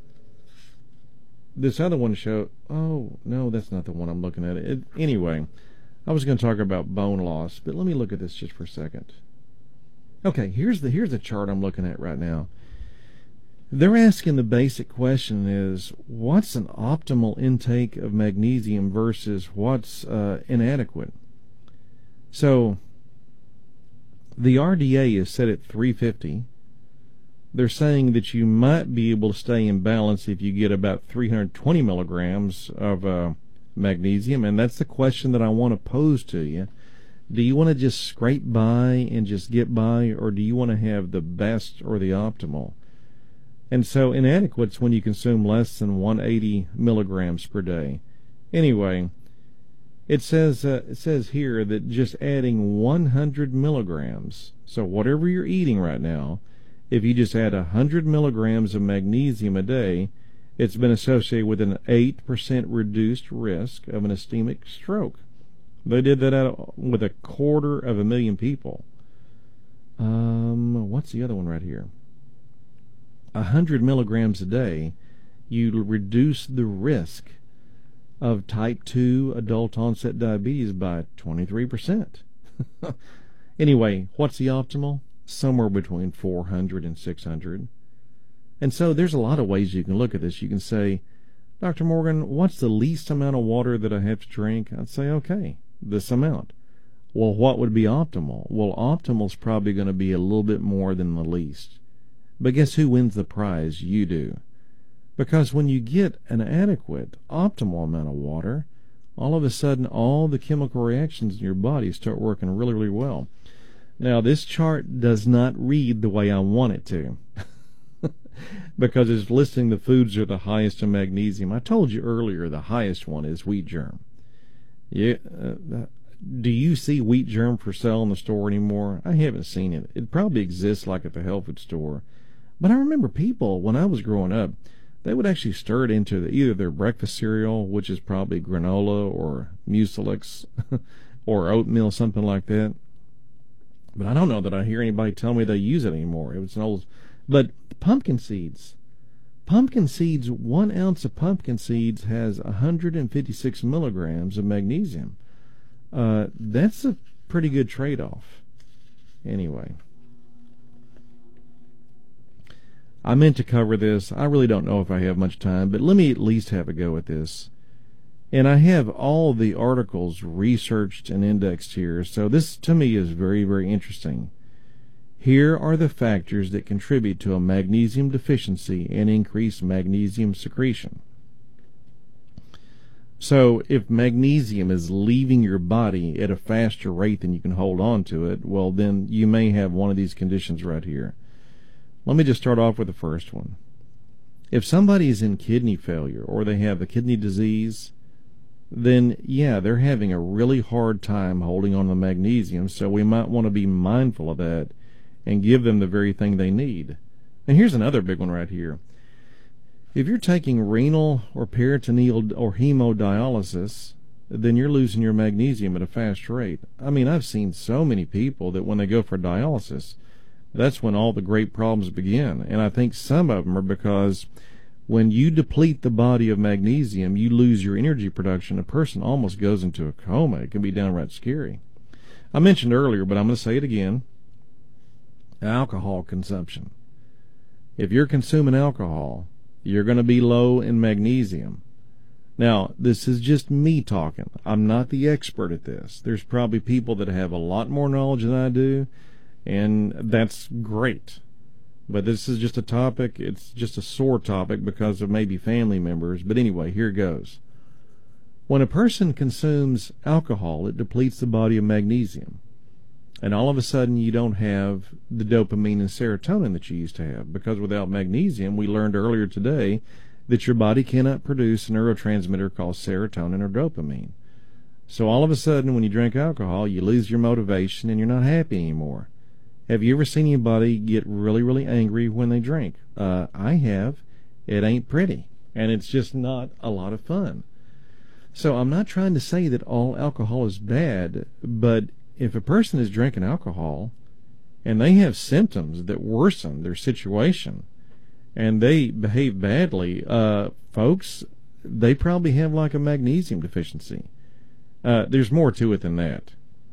this other one show, oh, no, that's not the one I'm looking at. It, anyway, I was going to talk about bone loss, but let me look at this just for a second. Okay, here's the here's the chart I'm looking at right now. They're asking the basic question is, what's an optimal intake of magnesium versus what's uh, inadequate? So the R D A is set at three fifty. They're saying that you might be able to stay in balance if you get about three hundred twenty milligrams of uh, magnesium, and that's the question that I want to pose to you. Do you want to just scrape by and just get by, or do you want to have the best or the optimal? And so inadequate's when you consume less than one hundred eighty milligrams per day. Anyway, it says uh, it says here that just adding one hundred milligrams, so whatever you're eating right now, if you just add one hundred milligrams of magnesium a day, it's been associated with an eight percent reduced risk of an ischemic stroke. They did that out with a quarter of a million people. Um, what's the other one right here? one hundred milligrams a day, you reduce the risk of type two adult onset diabetes by twenty-three percent. Anyway, what's the optimal? Somewhere between four hundred and six hundred. And so there's a lot of ways you can look at this. You can say, Doctor Morgan, what's the least amount of water that I have to drink? I'd say, okay, this amount. Well, what would be optimal? Well, optimal is probably going to be a little bit more than the least. But guess who wins the prize? You do. Because when you get an adequate, optimal amount of water, all of a sudden all the chemical reactions in your body start working really, really well. Now, this chart does not read the way I want it to. Because it's listing the foods that are the highest in magnesium. I told you earlier the highest one is wheat germ. Yeah, uh, do you see wheat germ for sale in the store anymore? I haven't seen it. It probably exists like at the health food store. But I remember people, when I was growing up, they would actually stir it into the, either their breakfast cereal, which is probably granola or Mucilix or oatmeal, something like that. But I don't know that I hear anybody tell me they use it anymore. It was an old... But pumpkin seeds. Pumpkin seeds, one ounce of pumpkin seeds has one hundred fifty-six milligrams of magnesium. Uh, that's a pretty good trade-off. Anyway. I meant to cover this. I really don't know if I have much time, but let me at least have a go at this. And I have all the articles researched and indexed here, so this to me is very, very interesting. Here are the factors that contribute to a magnesium deficiency and increased magnesium secretion. So if magnesium is leaving your body at a faster rate than you can hold on to it, well, then you may have one of these conditions right here. Let me just start off with the first one. If somebody is in kidney failure or they have a kidney disease, then yeah, they're having a really hard time holding on to the magnesium, so we might want to be mindful of that and give them the very thing they need. And here's another big one right here. If you're taking renal or peritoneal or hemodialysis, then you're losing your magnesium at a fast rate. I mean, I've seen so many people that when they go for dialysis, that's when all the great problems begin. And I think some of them are because when you deplete the body of magnesium, you lose your energy production. A person almost goes into a coma. It can be downright scary. I mentioned earlier, but I'm going to say it again, alcohol consumption. If you're consuming alcohol, you're going to be low in magnesium. Now, this is just me talking. I'm not the expert at this. There's probably people that have a lot more knowledge than I do, and that's great. But this is just a topic. It's just a sore topic because of maybe family members. But anyway, here goes. When a person consumes alcohol, it depletes the body of magnesium. And all of a sudden, you don't have the dopamine and serotonin that you used to have. Because without magnesium, we learned earlier today that your body cannot produce a neurotransmitter called serotonin or dopamine. So all of a sudden, when you drink alcohol, you lose your motivation and you're not happy anymore. Have you ever seen anybody get really, really angry when they drink? Uh, I have. It ain't pretty. And it's just not a lot of fun. So I'm not trying to say that all alcohol is bad, but if a person is drinking alcohol and they have symptoms that worsen their situation and they behave badly, uh, folks, they probably have like a magnesium deficiency. Uh, there's more to it than that.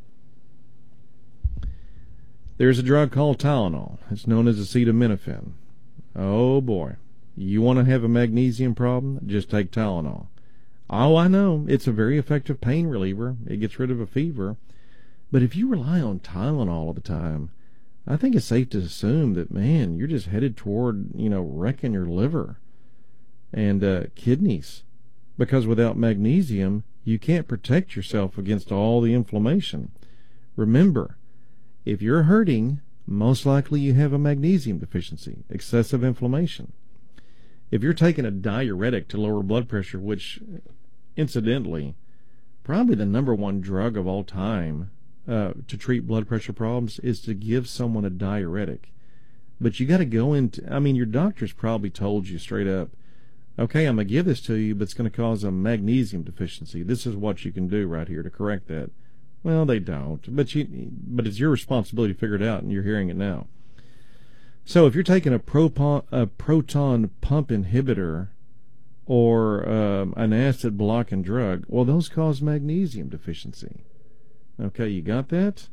There's a drug called Tylenol. It's known as acetaminophen. Oh boy. You want to have a magnesium problem? Just take Tylenol. Oh, I know. It's a very effective pain reliever. It gets rid of a fever. But if you rely on Tylenol all the time, I think it's safe to assume that, man, you're just headed toward, you know, wrecking your liver and uh, kidneys. Because without magnesium, you can't protect yourself against all the inflammation. Remember, if you're hurting, most likely you have a magnesium deficiency, excessive inflammation. If you're taking a diuretic to lower blood pressure, which, incidentally, probably the number one drug of all time uh, to treat blood pressure problems is to give someone a diuretic. But you got to go into, I mean, your doctor's probably told you straight up, okay, I'm going to give this to you, but it's going to cause a magnesium deficiency. This is what you can do right here to correct that. Well, they don't, but you, but it's your responsibility to figure it out, and you're hearing it now. So if you're taking a, propon, a proton pump inhibitor or um, an acid blocking drug, well, those cause magnesium deficiency. Okay, you got that?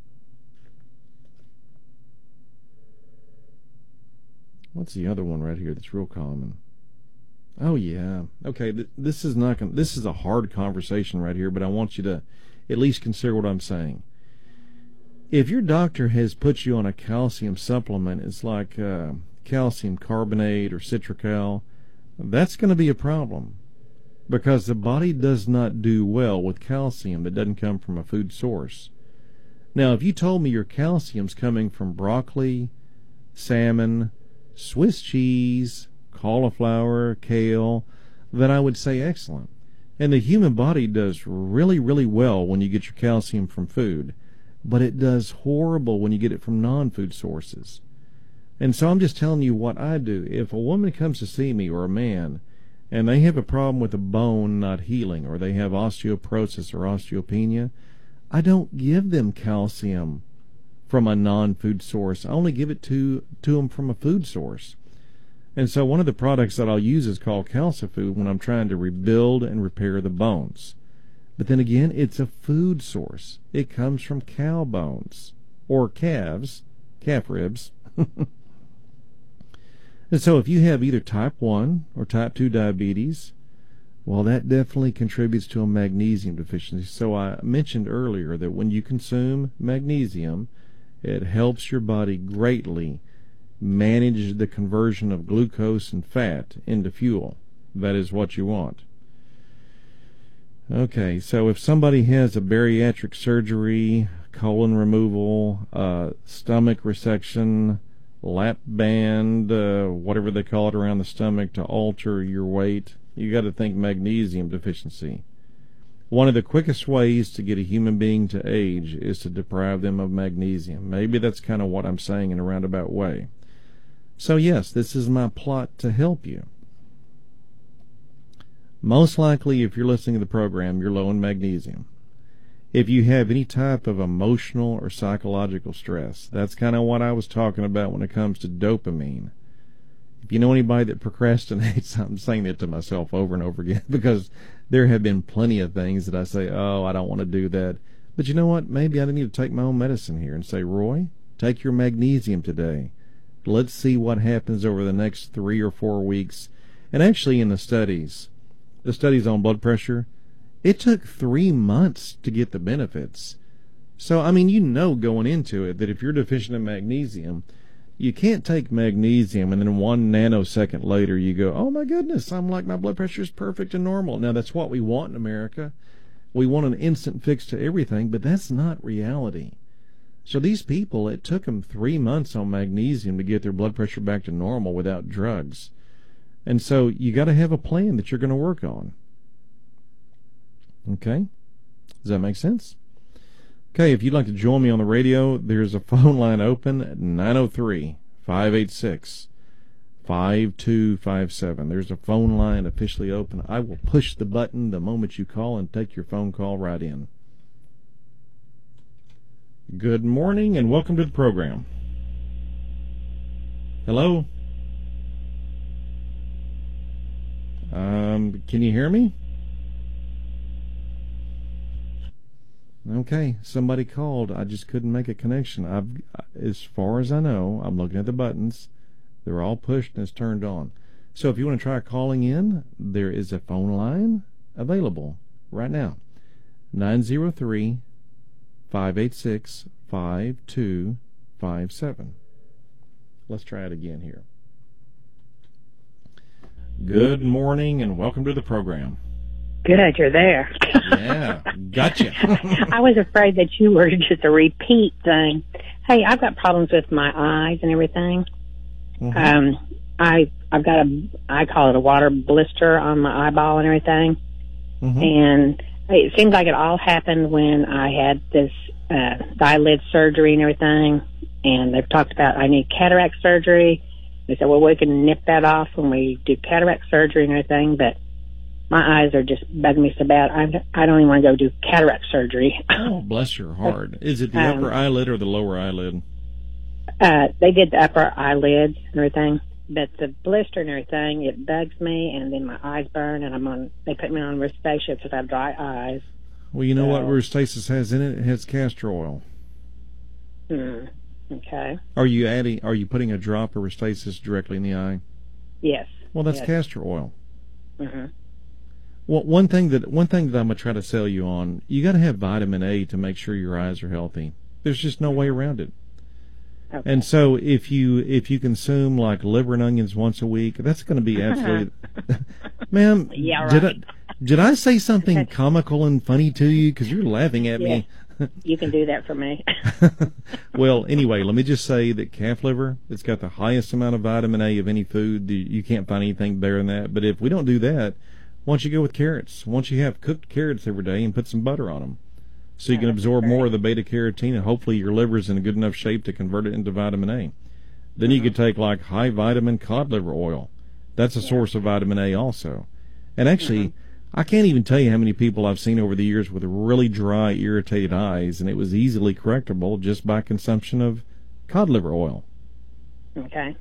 What's the other one right here that's real common? Oh yeah. Okay, th- this is not gonna, this is a hard conversation right here, but I want you to at least consider what I'm saying. If your doctor has put you on a calcium supplement, it's like uh, calcium carbonate or Citracal, that's going to be a problem because the body does not do well with calcium that doesn't come from a food source. Now, if you told me your calcium's coming from broccoli, salmon, Swiss cheese, cauliflower, kale, then I would say excellent. And the human body does really, really well when you get your calcium from food, but it does horrible when you get it from non-food sources. And so I'm just telling you what I do. If a woman comes to see me, or a man, and they have a problem with a bone not healing, or they have osteoporosis or osteopenia, I don't give them calcium from a non-food source. I only give it to, to them from a food source. And so one of the products that I'll use is called Calcifood when I'm trying to rebuild and repair the bones. But then again, it's a food source. It comes from cow bones, or calves, calf ribs. And so if you have either type one or type two diabetes, well, that definitely contributes to a magnesium deficiency. So I mentioned earlier that when you consume magnesium, it helps your body greatly manage the conversion of glucose and fat into fuel. That is what you want. Okay, so if somebody has a bariatric surgery, colon removal, uh, stomach resection, lap band, uh, whatever they call it around the stomach to alter your weight, you got to think magnesium deficiency. One of the quickest ways to get a human being to age is to deprive them of magnesium. Maybe that's kind of what I'm saying in a roundabout way. So yes, this is my plot to help you. Most likely, if you're listening to the program, you're low in magnesium. If you have any type of emotional or psychological stress, that's kind of what I was talking about when it comes to dopamine. If you know anybody that procrastinates, I'm saying it to myself over and over again, because there have been plenty of things that I say, oh, I don't want to do that. But you know what? Maybe I need to take my own medicine here and say, Roy, take your magnesium today. Let's see what happens over the next three or four weeks. And actually in the studies, the studies on blood pressure, it took three months to get the benefits. So, I mean, you know going into it that if you're deficient in magnesium, you can't take magnesium and then one nanosecond later you go, oh my goodness, I'm like, my blood pressure is perfect and normal. Now, that's what we want in America. We want an instant fix to everything, but that's not reality. So these people, it took them three months on magnesium to get their blood pressure back to normal without drugs. And so you got to have a plan that you're going to work on. Okay? Does that make sense? Okay, if you'd like to join me on the radio, there's a phone line open at nine oh three, five eight six, five two five seven. There's a phone line officially open. I will push the button the moment you call and take your phone call right in. Good morning and welcome to the program. Hello? Um, can you hear me? Okay, somebody called. I just couldn't make a connection. I've, as far as I know, I'm looking at the buttons. They're all pushed and it's turned on. So if you want to try calling in, there is a phone line available right now. nine oh three, five eight six, five two five seven. Let's try it again here. Good morning and welcome to the program. Good, you're there. Yeah, gotcha. I was afraid that you were just a repeat thing. Hey, I've got problems with my eyes and everything. Mm-hmm. Um, I I've got a I call it a water blister on my eyeball and everything. Mm-hmm. And it seems like it all happened when I had this uh, eyelid surgery and everything. And they've talked about I need cataract surgery. They said, well, we can nip that off when we do cataract surgery and everything, but my eyes are just bugging me so bad. I, I don't even want to go do cataract surgery. Oh, bless your heart. Is it the um, upper eyelid or the lower eyelid? Uh, they did the upper eyelids and everything, but the blister and everything, it bugs me, and then my eyes burn, and I'm on. They put me on Restasis because I have dry eyes. Well, you know so, what Restasis has in it? It has castor oil. Hmm. Okay. Are you adding? Are you putting a drop of Restasis directly in the eye? Yes. Well, that's yes. castor oil. Mm-hmm. Well, one thing that one thing that I'm gonna try to sell you on, you got to have vitamin A to make sure your eyes are healthy. There's just no way around it. Okay. And so if you if you consume like liver and onions once a week, that's going to be absolutely. Ma'am, yeah, right. did I did I say something comical and funny to you? Because you're laughing at yeah. me. You can do that for me. Well, anyway, let me just say that calf liver, it's got the highest amount of vitamin A of any food. You can't find anything better than that. But if we don't do that, why don't you go with carrots? Why don't you have cooked carrots every day and put some butter on them? So you can absorb more of the beta-carotene, and hopefully your liver is in a good enough shape to convert it into vitamin A. Then you could take like high vitamin cod liver oil. That's a yeah. source of vitamin A also. And actually, mm-hmm. I can't even tell you how many people I've seen over the years with really dry, irritated eyes, and it was easily correctable just by consumption of cod liver oil. Okay.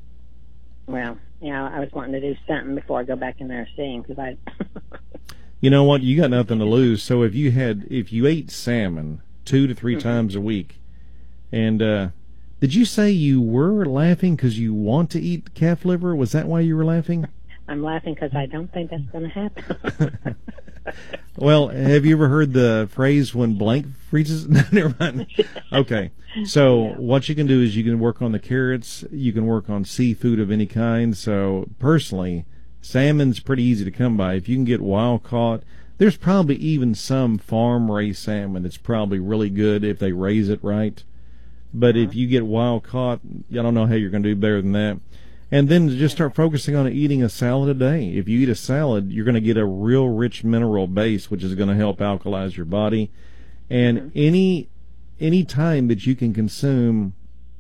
Well, yeah, I was wanting to do something before I go back in there and see him, because I... You know what? You got nothing to lose. So if you had, if you ate salmon two to three mm-hmm. times a week, and uh, did you say you were laughing because you want to eat calf liver? Was that why you were laughing? I'm laughing because I don't think that's going to happen. Well, have you ever heard the phrase "when blank freezes"? Never mind. Okay, so yeah. what you can do is you can work on the carrots. You can work on seafood of any kind. So personally, salmon's pretty easy to come by. If you can get wild caught, there's probably even some farm raised salmon that's probably really good if they raise it right. But uh-huh. if you get wild caught, I don't know how you're going to do better than that. And then just start focusing on eating a salad a day. If you eat a salad, you're going to get a real rich mineral base, which is going to help alkalize your body. And mm-hmm. any any time that you can consume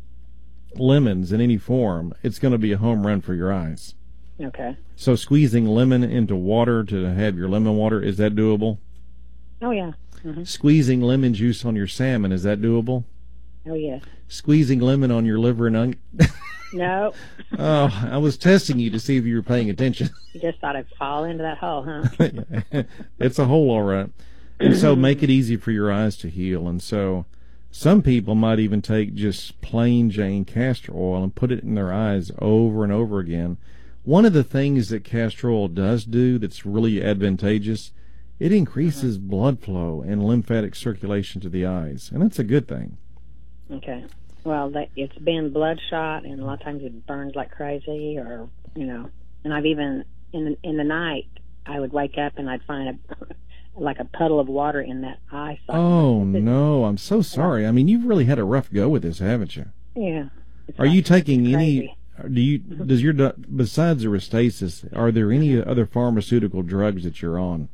lemons in any form, it's going to be a home run for your eyes. Okay. So squeezing lemon into water to have your lemon water, is that doable? Oh, yeah. Mm-hmm. Squeezing lemon juice on your salmon, is that doable? Oh, yes. Squeezing lemon on your liver and onion? No. Oh, I was testing you to see if you were paying attention. You just thought I'd fall into that hole, huh? It's a hole, all right. And so make it easy for your eyes to heal. And so some people might even take just plain Jane castor oil and put it in their eyes over and over again. One of the things that castor oil does do that's really advantageous, it increases uh-huh. blood flow and lymphatic circulation to the eyes. And that's a good thing. Okay. Well, that, it's been bloodshot, and a lot of times it burns like crazy, or, you know, and I've even, in the, in the night, I would wake up and I'd find a, like a puddle of water in that eye socket. Oh, no, I'm so sorry. I mean, you've really had a rough go with this, haven't you? Yeah. Are you taking any, do you, does your, besides the Restasis, are there any other pharmaceutical drugs that you're on?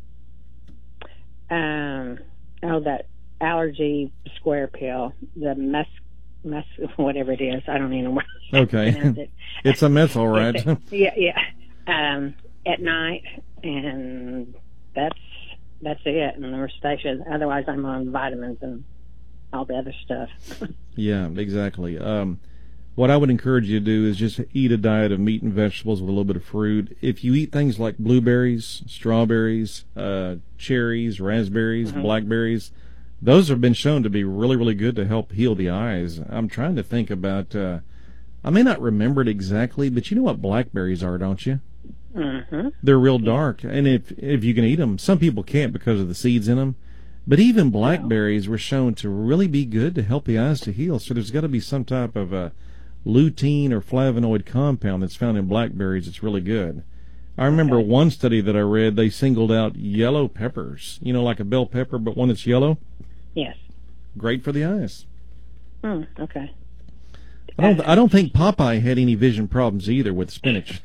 Um, oh, that allergy square pill, the mess. Mess, whatever it is, I don't even know what. Okay, it. It's a mess, all right. yeah, yeah. Um, at night, and that's that's it. And the Restasis. Otherwise, I'm on vitamins and all the other stuff. Yeah, exactly. Um, what I would encourage you to do is just eat a diet of meat and vegetables with a little bit of fruit. If you eat things like blueberries, strawberries, uh, cherries, raspberries, mm-hmm. blackberries, those have been shown to be really, really good to help heal the eyes. I'm trying to think about, uh, I may not remember it exactly, but you know what blackberries are, don't you? Mm-hmm. They're real dark, and if if you can eat them, some people can't because of the seeds in them, but even blackberries were shown to really be good to help the eyes to heal. So there's got to be some type of a lutein or flavonoid compound that's found in blackberries that's really good. I remember okay. one study that I read, they singled out yellow peppers, you know, like a bell pepper, but one that's yellow. Yes. Great for the eyes. Hmm, okay. I don't, I don't think Popeye had any vision problems either with spinach.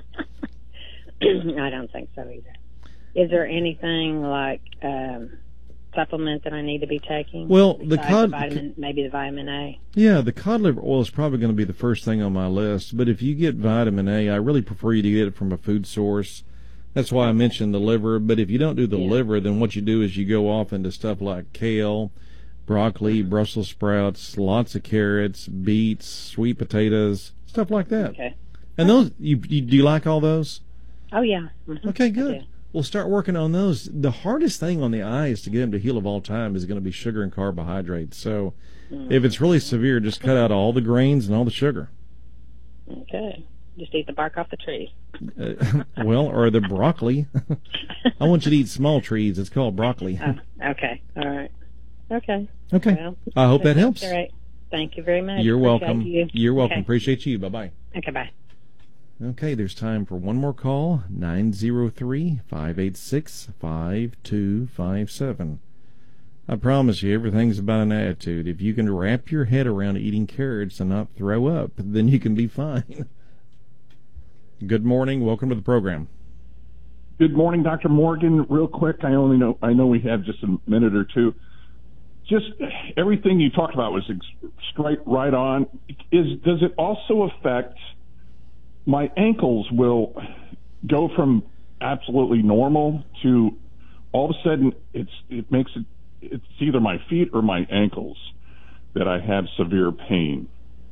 I don't think so either. Is there anything like um, supplement that I need to be taking? Well, the cod, the vitamin, maybe the vitamin A. Yeah, the cod liver oil is probably going to be the first thing on my list. But if you get vitamin A, I really prefer you to get it from a food source. That's why I mentioned the liver. But if you don't do the yeah. liver, then what you do is you go off into stuff like kale, broccoli, mm-hmm. Brussels sprouts, lots of carrots, beets, sweet potatoes, stuff like that. Okay. And those, you, you do you like all those? Oh yeah. Mm-hmm. Okay, good. We'll start working on those. The hardest thing on the eyes to get them to heal of all time is going to be sugar and carbohydrates. So, mm-hmm. if it's really severe, just cut out all the grains and all the sugar. Okay. Just eat the bark off the tree. Uh, well, or the broccoli. I want you to eat small trees. It's called broccoli. Oh, okay. All right. Okay. Okay. Well, I hope that helps. All right. Thank you very much. You're Appreciate welcome. You. You're welcome. Okay. Appreciate you. Bye-bye. Okay, bye. Okay, there's time for one more call. nine zero three, five eight six, five two five seven. I promise you, everything's about an attitude. If you can wrap your head around eating carrots and not throw up, then you can be fine. Good morning. Welcome to the program. Good morning, Doctor Morgan. Real quick, I only know I know we have just a minute or two. just everything you talked about was ex- straight right on. Is does it also affect my ankles? Will go from absolutely normal to all of a sudden it's it makes it it's either my feet or my ankles that I have severe pain.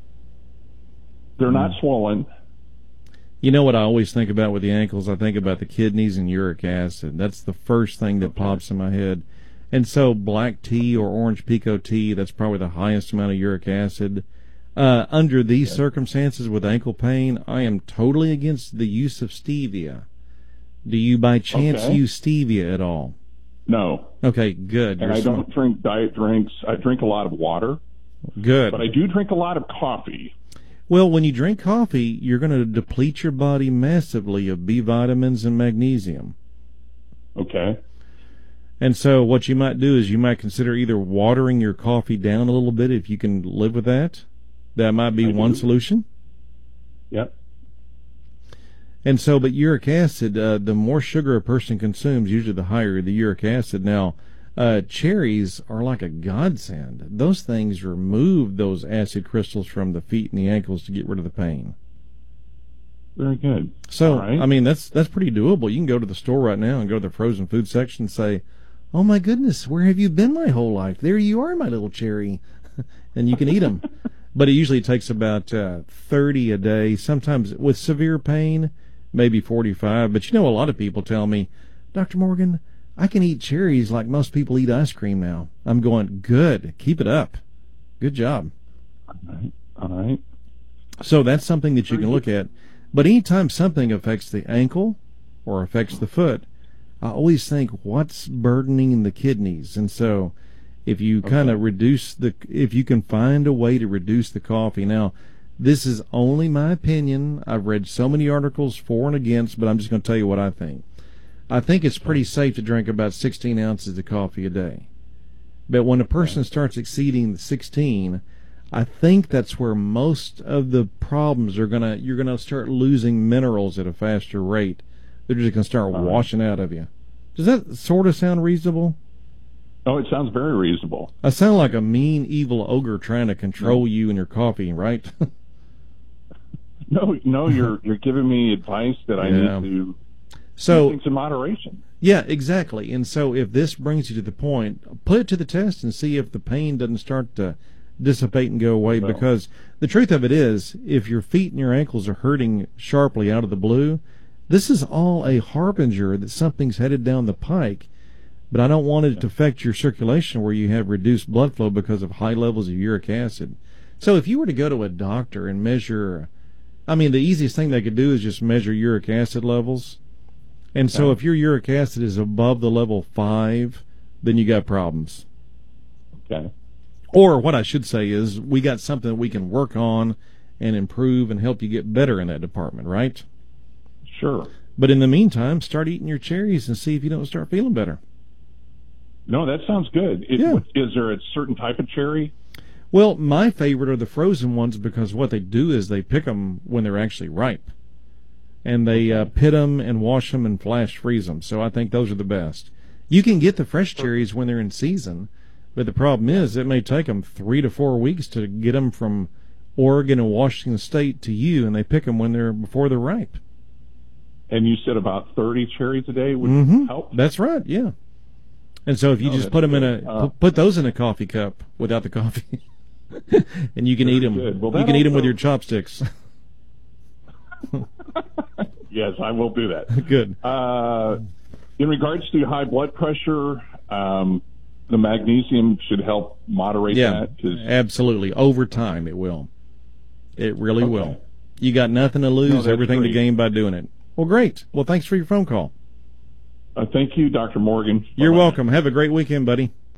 They're not swollen. You know what I always think about with the ankles? I think about the kidneys and uric acid. That's the first thing that Okay. pops in my head. And so black tea or orange pico tea, that's probably the highest amount of uric acid. Uh, under these Okay. circumstances with ankle pain, I am totally against the use of stevia. Do you by chance Okay. use stevia at all? No. Okay, good. And You're I smart. don't drink diet drinks. I drink a lot of water, Good. but I do drink a lot of coffee. Well, when you drink coffee, you're going to deplete your body massively of B vitamins and magnesium. Okay. And so what you might do is you might consider either watering your coffee down a little bit if you can live with that. That might be I one do. solution. Yep. And so, but uric acid, uh, the more sugar a person consumes, usually the higher the uric acid. Now, uh, cherries are like a godsend. Those things remove those acid crystals from the feet and the ankles to get rid of the pain. Very good. So, All right. I mean, that's that's pretty doable. You can go to the store right now and go to the frozen food section and say, "Oh my goodness, where have you been my whole life? There you are, my little cherry," and you can eat them. But it usually takes about uh, thirty a day. Sometimes with severe pain, maybe forty-five. But you know, a lot of people tell me, "Doctor Morgan, I can eat cherries like most people eat ice cream now." I'm going, good, keep it up. Good job. All right. All right. So that's something that you can look at. But anytime something affects the ankle or affects the foot, I always think, what's burdening the kidneys? And so if you kind of Okay. reduce the, if you can find a way to reduce the coffee. Now, this is only my opinion. I've read so many articles for and against, but I'm just going to tell you what I think. I think it's pretty safe to drink about sixteen ounces of coffee a day. But when a person starts exceeding the sixteen, I think that's where most of the problems are gonna. You're gonna start losing minerals at a faster rate. They're just gonna start All right. washing out of you. Does that sort of sound reasonable? Oh, it sounds very reasonable. I sound like a mean, evil ogre trying to control you and your coffee, right? No, no, you're you're giving me advice that I Yeah. need to do So things in moderation. yeah, exactly. And so if this brings you to the point, put it to the test and see if the pain doesn't start to dissipate and go away. Well. Because the truth of it is, if your feet and your ankles are hurting sharply out of the blue, this is all a harbinger that something's headed down the pike. But I don't want it to affect your circulation where you have reduced blood flow because of high levels of uric acid. So if you were to go to a doctor and measure, I mean, the easiest thing they could do is just measure uric acid levels. And so Okay. if your uric acid is above the level five, then you got problems. Okay. Or what I should say is we got something that we can work on and improve and help you get better in that department, right? Sure. But in the meantime, start eating your cherries and see if you don't start feeling better. No, that sounds good. It, Yeah. what- Is there a certain type of cherry? Well, my favorite are the frozen ones because what they do is they pick them when they're actually ripe. And they uh, Okay. pit them and wash them and flash freeze them. So I think those are the best. You can get the fresh cherries when they're in season, but the problem is it may take them three to four weeks to get them from Oregon and Washington State to you, and they pick them when they're before they're ripe. And you said about thirty cherries a day would Mm-hmm. help? That's right, yeah. And so if you Oh, just that's put them in good. a Uh, pu- put those in a coffee cup without the coffee, and you can Very eat them. good. Well, you that can eat them with also- your chopsticks. Yes, I will do that. Good. Uh, in regards to high blood pressure, um, the magnesium should help moderate Yeah, that. 'Cause- absolutely. Over time, it will. It really Okay. will. You got nothing to lose, that's everything to great. gain by doing it. Well, great. Well, thanks for your phone call. uh, thank you, Doctor Morgan. You're Bye-bye. welcome. Have a great weekend, buddy.